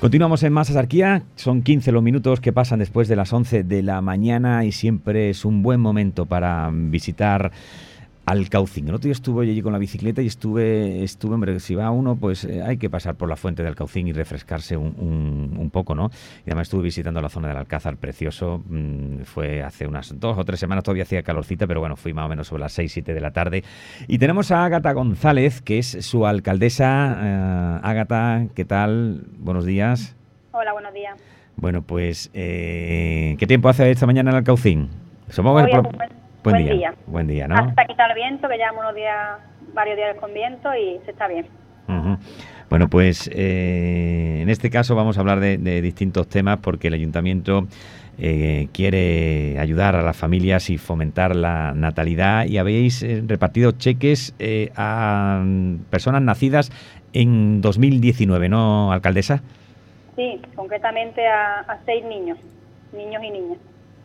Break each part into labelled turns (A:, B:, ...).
A: Continuamos en Más Asarquía, son 15 los minutos que pasan después de las 11 de la mañana y siempre es un buen momento para visitar Alcaucín. El otro día estuve allí con la bicicleta y estuve, hombre, si va uno, pues hay que pasar por la fuente de Alcaucín y refrescarse un poco, ¿no? Y además estuve visitando la zona del Alcázar, precioso. Fue hace unas 2 o 3 semanas, todavía hacía calorcita, pero bueno, fui más o menos sobre las 6, 7 de la tarde. Y tenemos a Ágata González, que es su alcaldesa. Ágata, ¿qué tal? Buenos días.
B: Hola, buenos días.
A: Bueno, pues, ¿qué tiempo hace esta mañana en Alcaucín?
B: Buen día.
A: Buen día, ¿no?
B: Hasta quitar el viento, que llevamos varios días con viento y se está bien.
A: Uh-huh. Bueno, pues en este caso vamos a hablar de distintos temas porque el ayuntamiento quiere ayudar a las familias y fomentar la natalidad y habéis repartido cheques a personas nacidas en 2019, ¿no, alcaldesa?
B: Sí, concretamente a 6 niños y niñas.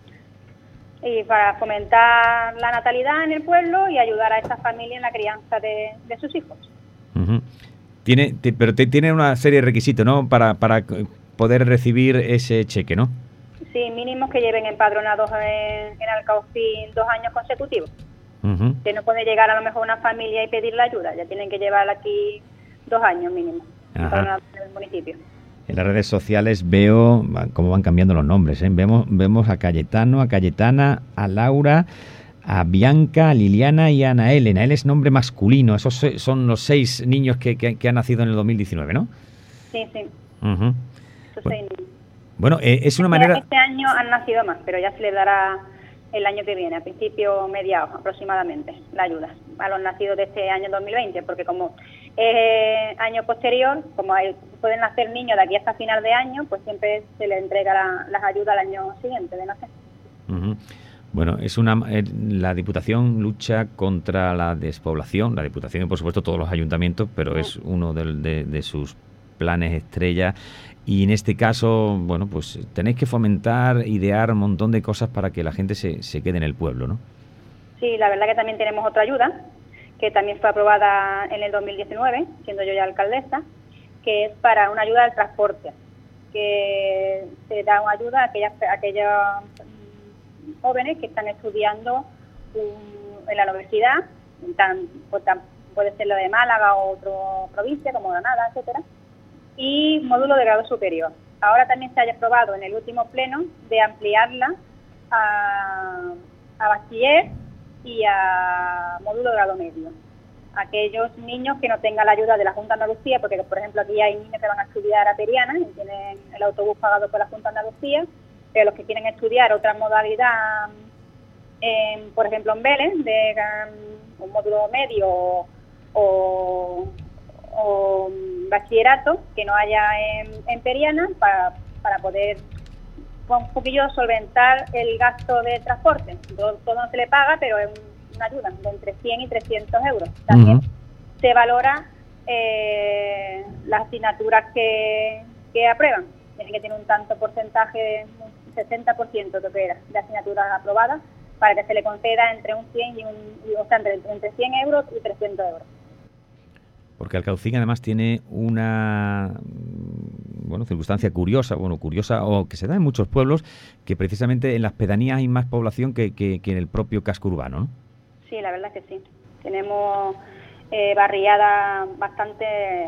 B: Y para fomentar la natalidad en el pueblo y ayudar a estas familias en la crianza de sus hijos.
A: Uh-huh. Pero tiene una serie de requisitos, ¿no? Para poder recibir ese cheque, ¿no?
B: Sí, mínimo que lleven empadronados en Alcaucín 2 años consecutivos.
A: Uh-huh.
B: Que no puede llegar a lo mejor una familia y pedir la ayuda, ya tienen que llevar aquí 2 años mínimo empadronados en el municipio.
A: En las redes sociales veo cómo van cambiando los nombres, ¿eh? Vemos a Cayetano, a Cayetana, a Laura, a Bianca, a Liliana y a Anael. Anael es nombre masculino. Esos son los 6 niños que han nacido en el 2019, ¿no?
B: Sí.
A: Uh-huh.
B: Esos 6 niños.
A: Bueno, es una manera...
B: Este año han nacido más, pero ya se les dará el año que viene, a principio mediados aproximadamente, la ayuda a los nacidos de este año 2020, porque como es año posterior, como pueden nacer niños de aquí hasta final de año, pues siempre se les entrega las ayudas al año siguiente de nacer.
A: Uh-huh. Bueno, la Diputación lucha contra la despoblación, la Diputación y por supuesto todos los ayuntamientos, pero es uno de sus planes estrella. Y en este caso, bueno, pues tenéis que fomentar, idear un montón de cosas para que la gente se quede en el pueblo, ¿no?
B: Sí, la verdad que también tenemos otra ayuda, que también fue aprobada en el 2019, siendo yo ya alcaldesa, que es para una ayuda al transporte, que se da una ayuda a aquellos jóvenes que están estudiando en la universidad, puede ser la de Málaga o otra provincia como Granada, etcétera, y módulo de grado superior. Ahora también se haya aprobado en el último pleno de ampliarla a bachiller y a módulo de grado medio. Aquellos niños que no tengan la ayuda de la Junta de Andalucía, porque por ejemplo aquí hay niños que van a estudiar a Periana y tienen el autobús pagado por la Junta de Andalucía, pero los que quieren estudiar otra modalidad, por ejemplo en Vélez, de un módulo medio o bachillerato que no haya en Periana para poder un poquillo solventar el gasto de transporte. Todo no se le paga, pero es una ayuda de entre 100 y 300 euros. También se valora las asignaturas que aprueban. Tienen que tener un tanto porcentaje, un 60% creo que era, de asignaturas aprobadas para que se le conceda entre un 100 entre 100 euros y 300 euros.
A: Porque Alcaucín además tiene una circunstancia curiosa o que se da en muchos pueblos, que precisamente en las pedanías hay más población que en el propio casco urbano, ¿no?
B: Sí, la verdad es que sí. Tenemos barriadas bastante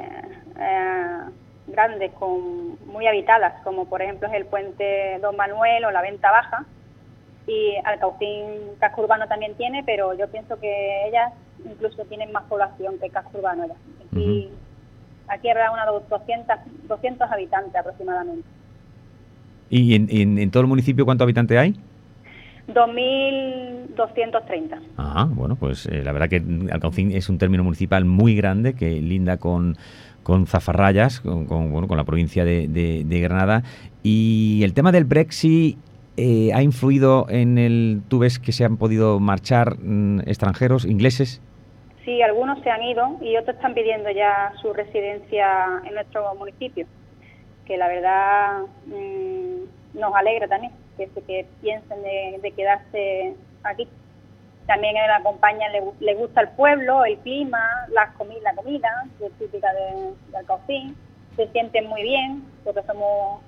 B: grandes, muy habitadas, como por ejemplo es el puente Don Manuel o la Venta Baja, y Alcaucín casco urbano también tiene, pero yo pienso que ellas incluso tienen más población que el casco urbano ya. Aquí habrá unos 200 habitantes aproximadamente.
A: ¿Y en todo el municipio cuántos habitantes hay?
B: 2.230.
A: Ah, bueno, pues la verdad que Alcaucín es un término municipal muy grande que linda con Zafarrayas, con la provincia de Granada. Y el tema del Brexit ha influido ¿tú ves que se han podido marchar extranjeros, ingleses?
B: Sí, algunos se han ido y otros están pidiendo ya su residencia en nuestro municipio, que la verdad nos alegra también, que piensen de quedarse aquí. También a la compañía le gusta el pueblo, el clima, la comida, que es típica de Alcaucín, se sienten muy bien, porque somos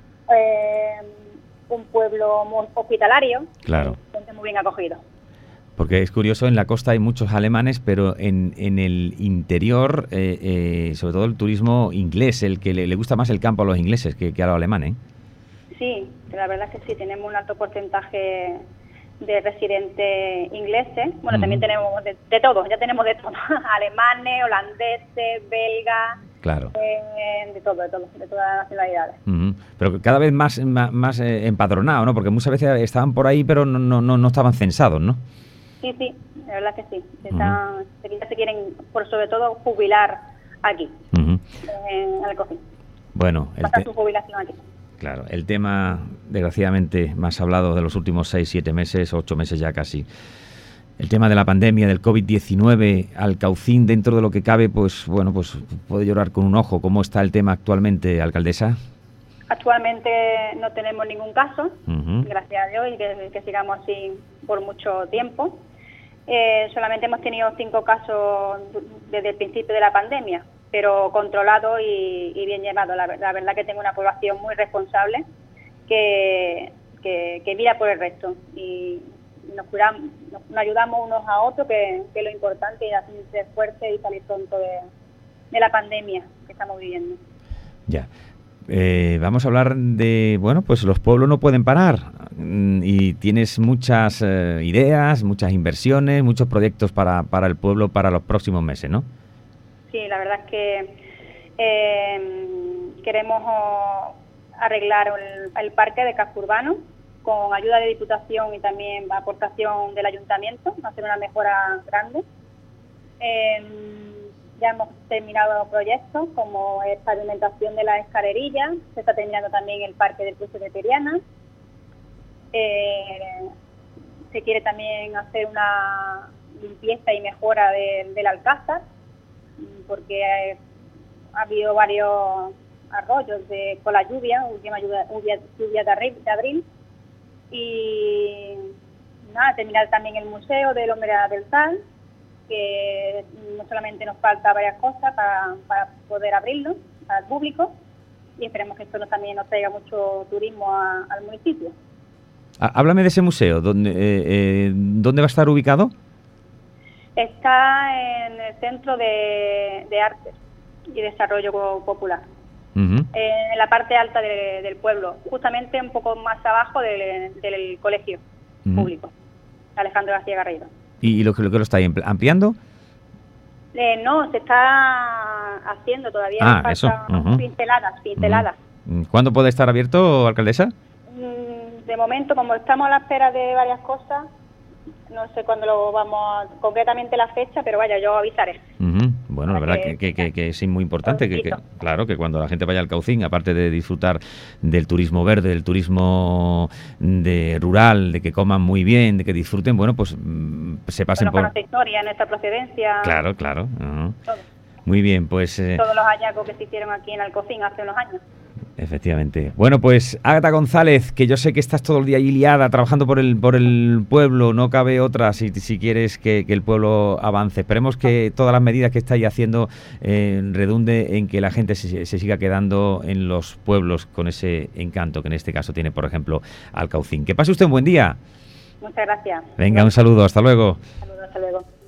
B: un pueblo muy hospitalario.
A: Claro.
B: Se sienten muy bien acogidos.
A: Porque es curioso, en la costa hay muchos alemanes, pero en el interior, sobre todo el turismo inglés, el que le gusta más el campo a los ingleses que a los alemanes.
B: Sí, la verdad es que sí, tenemos un alto porcentaje de residentes ingleses. Bueno, también tenemos de todo, ya tenemos de todo, alemanes, holandeses, belgas,
A: claro,
B: de todas las nacionalidades.
A: Pero cada vez más empadronados, ¿no? Porque muchas veces estaban por ahí, pero no estaban censados, ¿no?
B: Sí, la verdad es que sí. Se quieren, por sobre todo, jubilar aquí, en Alcojín.
A: Bueno,
B: pasar su jubilación aquí.
A: Claro, el tema, desgraciadamente, más hablado de los últimos 6, 7 meses, 8 meses ya casi. El tema de la pandemia, del COVID-19, Alcaucín, dentro de lo que cabe, pues bueno, pues puede llorar con un ojo. ¿Cómo está el tema actualmente, alcaldesa?
B: Actualmente no tenemos ningún caso, gracias a Dios, y que sigamos así por mucho tiempo. Solamente hemos tenido 5 casos desde el principio de la pandemia, pero controlado y bien llevado. La verdad que tengo una población muy responsable que mira por el resto y nos ayudamos unos a otros, que es lo importante, y así ser fuerte y salir pronto de la pandemia que estamos viviendo.
A: Ya. Vamos a hablar de, bueno, pues los pueblos no pueden parar y tienes muchas ideas, muchas inversiones, muchos proyectos para el pueblo para los próximos meses, ¿no?
B: Sí, la verdad es que queremos arreglar el parque de casco urbano con ayuda de Diputación y también aportación del Ayuntamiento, hacer una mejora grande. Ya hemos terminado proyectos como es pavimentación de las escalerillas, se está terminando también el parque del cruce de Periana. Se quiere también hacer una limpieza y mejora del Alcázar, porque ha habido varios arroyos con la última lluvia de abril. Y nada, terminar también el museo del Hombre del Sal, que no solamente nos falta varias cosas para poder abrirlo al público, y esperemos que esto también nos traiga mucho turismo al municipio.
A: Háblame de ese museo, ¿dónde va a estar ubicado?
B: Está en el Centro de Arte y Desarrollo Popular, en la parte alta del pueblo, justamente un poco más abajo del colegio público, Alejandro García Garrido.
A: ¿Y lo que lo está ampliando?
B: No, se está haciendo todavía.
A: Eso.
B: Pinceladas.
A: ¿Cuándo puede estar abierto, alcaldesa?
B: De momento, como estamos a la espera de varias cosas, no sé cuándo lo vamos concretamente la fecha, pero vaya, yo avisaré. Bueno, la verdad que es muy importante claro, que cuando la gente vaya al Alcaucín, aparte de disfrutar del turismo verde, del turismo rural, de que coman muy bien, de que disfruten, bueno, pues se pasen por nuestra historia, nuestra procedencia.
A: Claro.
B: Todo.
A: Muy bien, pues
B: todos los hallazgos que se hicieron aquí en Alcaucín hace unos años.
A: Efectivamente. Bueno, pues Ágata González, que yo sé que estás todo el día ahí liada trabajando por el pueblo, no cabe otra si quieres que el pueblo avance. Esperemos que todas las medidas que estáis haciendo redunde en que la gente se siga quedando en los pueblos con ese encanto que en este caso tiene, por ejemplo, Alcaucín. Que pase usted un buen día.
B: Muchas gracias.
A: Venga, un saludo, hasta luego.
B: Saludos, hasta luego.